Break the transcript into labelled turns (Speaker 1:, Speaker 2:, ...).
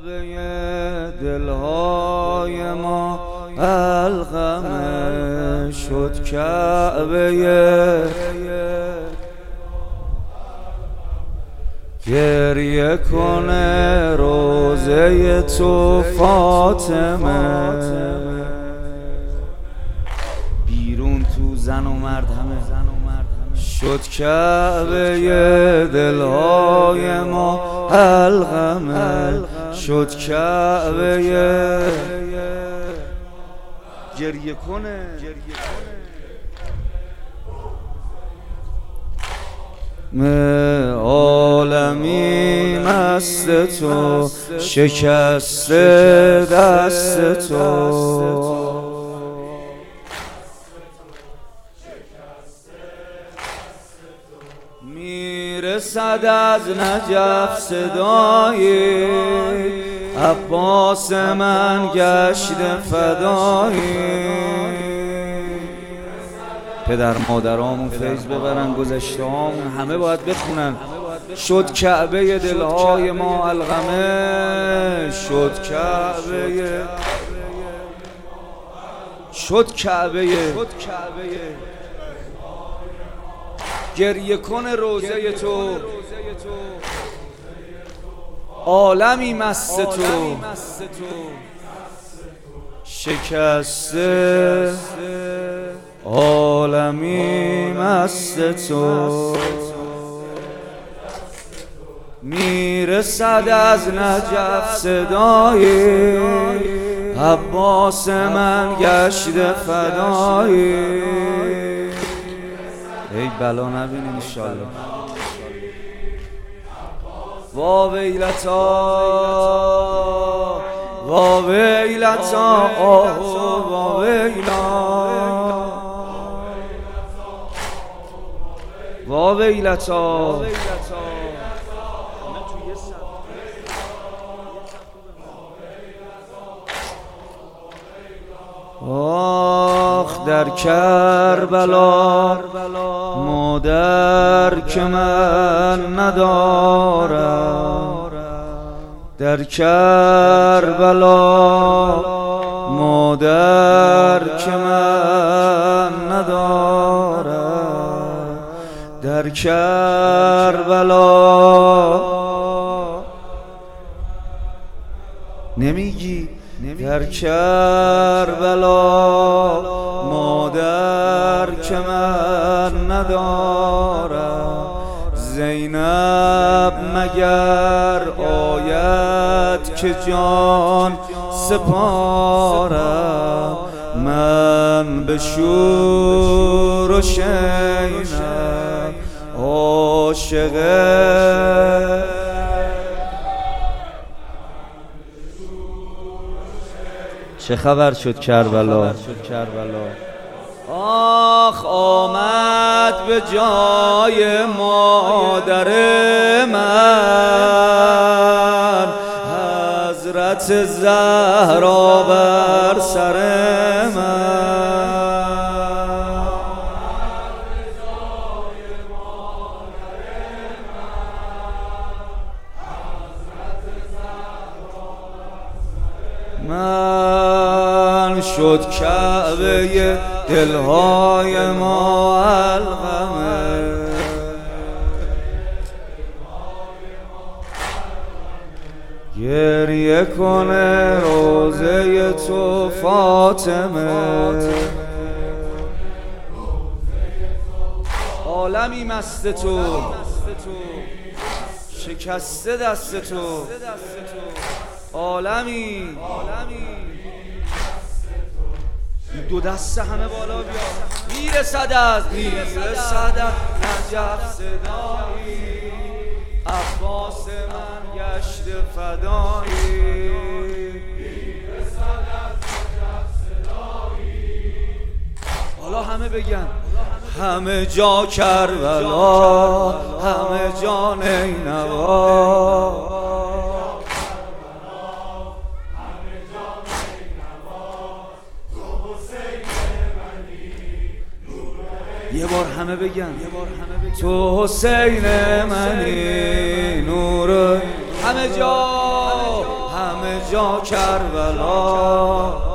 Speaker 1: کعبه دلهای ما القمه شد کعبه گریه کنه روزه تو فاطمه بیرون تو زن و مرد همه شد کعبه دلهای ما القمه شد کعبه گریه کنه عالمی مست تو شکسته دست تو میرسد از نجف صدایی عباس من گشت فدایی پدر مادرامون فیض ببرن گذشته هامون همه باید بخونن شد کعبه دلهای ما القمه شد کعبه گریه کنه روزه تو عالمی مست تو شکسته عالمی مست تو میرسد از نجف صدایی عباس من گشت فدایی ای بلا نبینیم انشالله وا ویلتا وا ویلتا وا ویلا وا ویلتا آخ در کربلا مادر که من ندارم در کربلا مادر که من ندارم در کربلا نمیگی در کربلا مادر که من ندارم زینب مگر آید که جان سپارم من به شور و شینم عاشق چه خبر شد کربلا آخ آمد به جای مادر من حضرت زهرا بر سر من من شد کعبه دلهای ما القمه گریه کنه روزه تو فاطمه عالمی مست تو شکسته دست تو عالمی دو دست همه بالا بیا میرسد از نجف صدایی عباس من گشت فدایی حالا همه بگن همه جا کربلا همه جا نینوا یه بار همه بگن تو حسین منی نور همه جا کربلا.